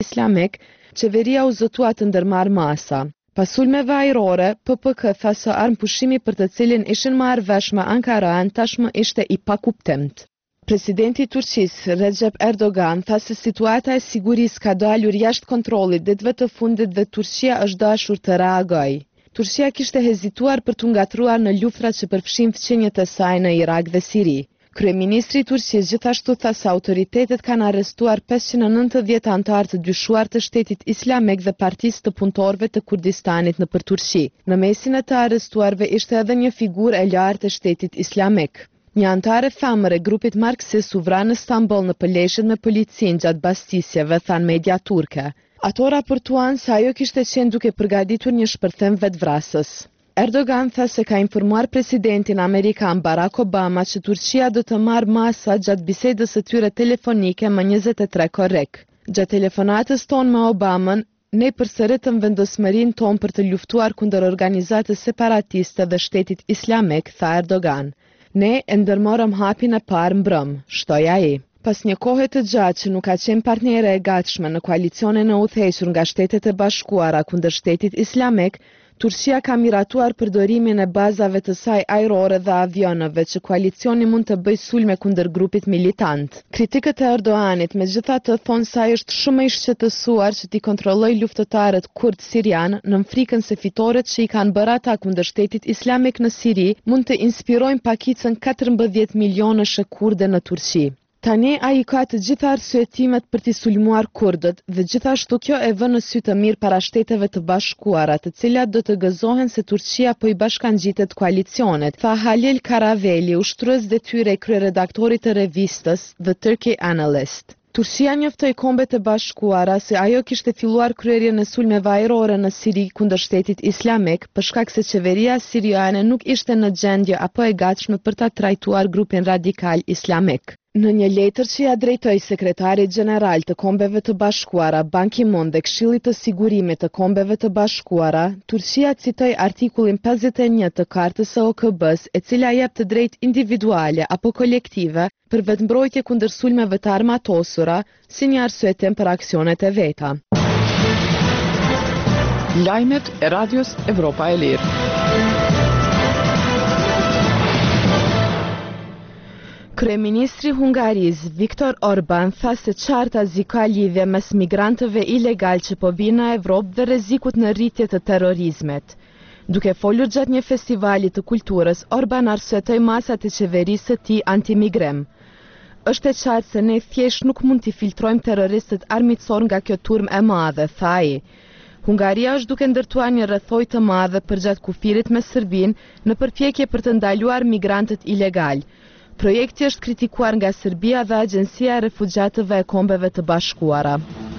Islamek, qeveria u zotua të ndërmarrë masa. Pas sulmeve ajrore, PPK tha se armëpushimi për të cilin ishin marrë vesh me Ankaran tashmë ishte i pakuptimt. Presidenti i Turqisë, Recep Erdogan, tha se situata e sigurisë ka dalur jashtë kontrollit ditëve të fundit dhe Turqia është dashur të reagojë. Turqia kishte hezituar për të ngatruar në luftrat që përfshin fqinjet e saj në Irak dhe Siri. Kryeministri i Turqisë gjithashtu tha se autoritetet kanë arrestuar 590 anëtar të dyshuar të Shtetit Islamek dhe Partisë të Punëtorëve të Kurdistanit nëpër Turqi. Në mesin e të arrestuarve ishte edhe një figurë e lartë e Shtetit Islamek. Një antare femër e grupit marksist u vra në Stamboll në pëleshjet me policinë gjatë bastisjeve, than media turke. Ato raportuan se ajo kishte qenë duke përgatitur një shpërthim vetvrasës. Erdogan tha se ka informuar presidentin amerikan Barack Obama që Turqia do të marrë masa gjatë bisedës së tyre telefonike më 23 korrik. Gjatë telefonatës tonë me Obamën, ne përsëritëm vendosmërinë tonë për të luftuar kundër organizatës separatiste dhe Shtetit Islamek, tha Erdogan. Ne e ndërmorëm hapin e parë mbrëm, shtoi ai. Pas një kohe të gjatë që nuk ka qenë partnere e gatshme në koalicionin e udhëhequr nga Shtetet e Bashkuara kundër Shtetit Islamek, Turqia ka miratuar përdorimin e bazave të saj ajrore dhe avionëve që koalicioni mund të bëjë sulme kundër grupit militant. Kritikët e Erdoganit megjithatë thonë se ai është shumë i shqetësuar që t'i kontrollojë luftëtarët kurd sirian në frikën se fitoret që i kanë bërë ata kundër Shtetit Islamek në Siri mund të inspirojnë pakicën 14 milionësh kurde në Turqi. Tani ai ka të gjitha arsyetimet për t'i sulmuar kurdët dhe gjithashtu kjo e vën në sy të mirë para Shteteve të Bashkuara, të cilat do të gëzohen se Turqia po i bashkangjitet koalicionet, tha Halil Karaveli, ushtrues detyre e kryeredaktorit të revistës The Turkey Analyst. Turqia njoftoi Kombet e Bashkuara se ajo kishte filluar kryerjen e sulmeve ajrore në Siri kundër Shtetit Islamek për shkak se qeveria siriane nuk ishte në gjendje apo e gatshme për ta trajtuar grupin radikal islamek. Në një letër që ja drejtoi sekretarit gjeneral të Kombeve të Bashkuara, Ban Ki-moon dhe Këshillit të Sigurimit të Kombeve të Bashkuara, Turqia citoi artikullin 51 të Kartës së OKB-s, e cila jep të drejtë individuale apo kolektive për vetmbrojtje kundër sulmeve të armatosura, si një arsyetim për aksionet e veta. Lajmet e Radios Evropa e Lirë. Kryeministri Hungarisë Viktor Orban tha se qartazi ka lidhje mes migrantëve ilegal që po vinë në Evropë dhe rrezikut në rritje të terrorizmit. Duke folur gjatë një festivali të kulturës, Orban arsyetoi masat e qeverisë së tij antimigrim. Është e qartë se ne thjesht nuk mund t'i filtrojmë terroristët armiqësor nga kjo turmë e madhe, tha ai. Hungaria është duke ndërtuar një rrethojë të madhe përgjatë kufirit me Serbinë në përpjekje për të ndaluar migrantët ilegal. Projekti është kritikuar nga Serbia dhe Agjencia e Refugjatëve e Kombeve të Bashkuara.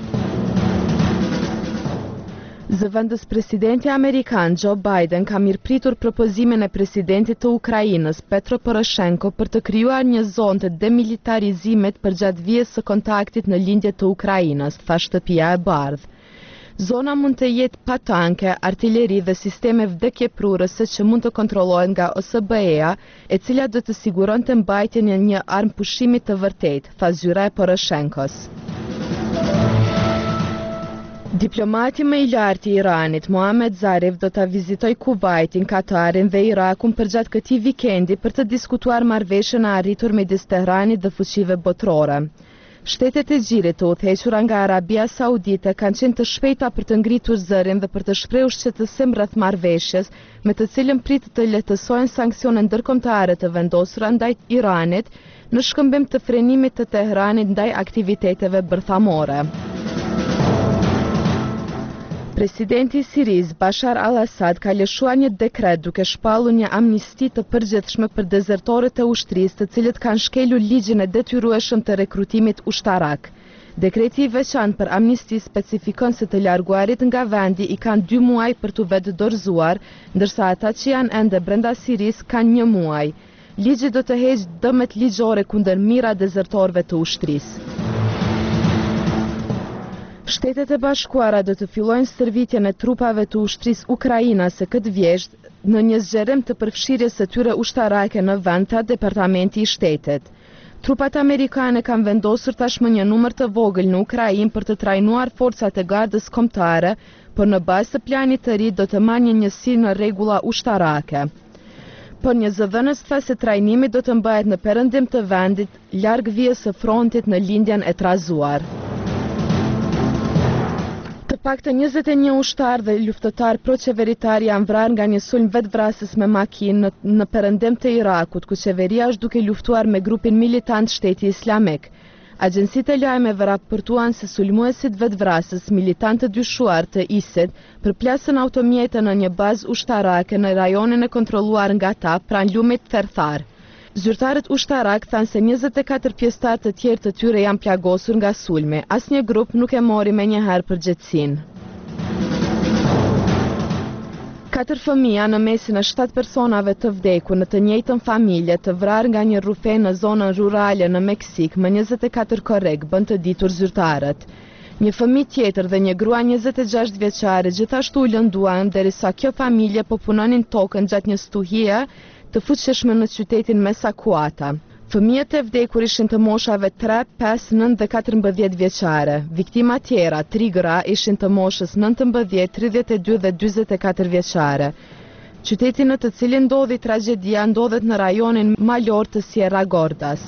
Zëvendës presidenti amerikan Joe Biden ka mirëpritur propozimin e presidentit të Ukrainës Petro Poroshenko për të krijuar një zonë të demilitarizimit përgjatë vijës së kontaktit në lindje të Ukrainës, tha Shtëpia e Bardhë. Zona mund të jetë pa tanke, artilleri dhe sisteme vdekjeprurëse që mund të kontrollohen nga OSBE-a, e cila do të siguronte mbajtjen e një armë pushimi të vërtetë, tha zyra e Poroshenkos. Diplomati më i lartë i Iranit, Mohamed Zarif, do ta vizitojë Kuvajtin, Katarin dhe Irakun përgjatë këtij vikendi për të diskutuar marrëveshjen e arritur midis Tehranit dhe fuqive botërore. Shtetet e gjirit të udhëhequra nga Arabia Saudite kanë qenë të shpejta për të ngritur zërin dhe për të shprehur shqetësim rreth marrëveshjes, me të cilën pritet të lehtësojnë sanksionet ndërkombëtare të vendosura ndaj Iranit në shkëmbim të frenimit të Tehranit ndaj aktiviteteve bërthamore. Presidenti i Sirisë Bashar al-Assad ka lëshuar një dekret duke shpallur një amnisti të përgjithshme për dezertorët e ushtrisë, të cilët kanë shkelur ligjin e detyrueshëm të rekrutimit ushtarak. Dekreti i veçantë për amnisti specifikon se të larguarit nga vendi i kanë 2 muaj për t'u vetë dorëzuar, ndërsa ata që janë ende brenda Sirisë kanë 1 muaj. Ligji do të heqë dëmet ligjore kundër mijëra dezertorëve të ushtrisë. Shtetet e Bashkuara do të fillojnë stërvitjen e trupave të ushtrisë ukrainase këtë vjesht në një zgjerim të përfshirjes së tyre ushtarake në vend, tha Departamenti i Shtetit. Trupat amerikane kanë vendosur tashmë një numër të vogël në Ukrainë për të trajnuar forcat e gardës kombëtare, por në bazë të planit të ri do të marrë një njësi në rregulla ushtarake. Por një zëdhënës tha se trajnimi do të mbahet në perëndim të vendit, larg vijës së frontit në lindjen e trazuar. Të paktën 21 ushtar dhe luftëtar proqeveritar janë vrarë nga një sulm vetvrasës me makinë në perëndim të Irakut, ku qeveria është duke luftuar me grupin militant Shteti Islamik. Agjencitë e lajmeve raportuan se sulmuesit vetvrasës, militantë të dyshuar të ISIL, përplasën automjete në një bazë ushtarake në rajonin e kontrolluar nga ta pranë lumit Therthar. Zyrtarët ushtarak thanë se 24 pjesëtar të tjerë të tyre janë plagosur nga sulmi. Asnjë grup nuk e mori menjëherë përgjegjësinë. 4 fëmija në mesin e 7 personave të vdekur në të njëjtën familje të vrarë nga një rrufe në zonën rurale në Meksik më 24 korrik, bën të ditur zyrtarët. Një fëmijë tjetër dhe një grua 26 vjeçare gjithashtu u lënduan derisa kjo familje po punonin tokën gjatë një stuhie të fuqishme në qytetin Mesakuata. Fëmijët e vdekur ishin të moshave 3, 5, 9 dhe 14 vjeçare. Viktima tjera, 3 gra, ishin të moshës 19, 32 dhe 44 vjeçare. Qyteti në të cilin ndodhi tragjedia ndodhet në rajonin malor të Sierra Gordas.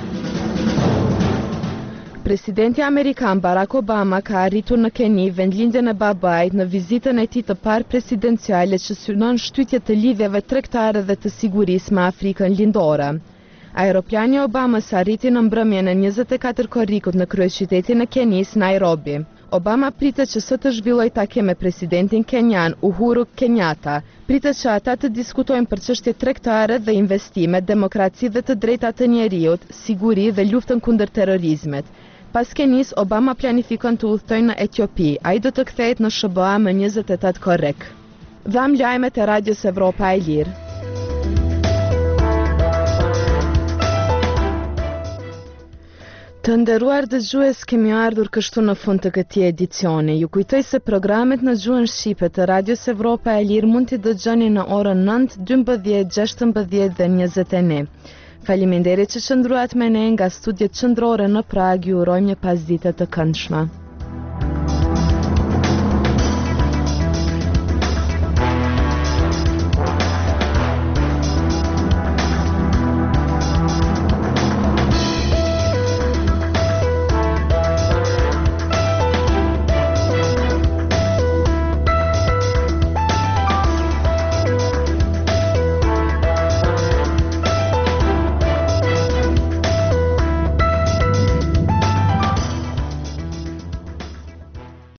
Presidenti Amerikan Barack Obama ka arritur në Keni vendlindjen e babait në vizitën e tij të parë presidenciale që synon shtytje të lidhjeve tregtare dhe të sigurisë me Afrikën lindore. Aeroplani Obamës arriti në mbrëmjen e 24 korrikut në kryeqytetin e Kenis, Nairobi. Obama pritet që sot të zhvillojë takim me presidentin kenyan Uhuru Kenyatta. Pritet që ata të diskutojnë për çështje tregtare dhe investime, demokraci dhe të drejtat të njerëzit, siguri dhe luftën kundër terrorizmit. Pas Kenis, Obama planifikon të udhtojnë në Etiopi. Ai do të kthehet në SBA më 28 korrik. Dham lajmet e Radios Evropa e Lirë. Të nderuar dëgjues, kemi ardhur kështu në fund të këtij edicioni. Ju kujtoj se programet në gjuhën shqipe të Radios Evropa e Lirë mund t'i dëgjoni në orën 9, 12, 16 dhe 21. Faleminderit që qëndruat me ne nga studiet qendrore në Prag, ju urojmë një pasdite të këndshme.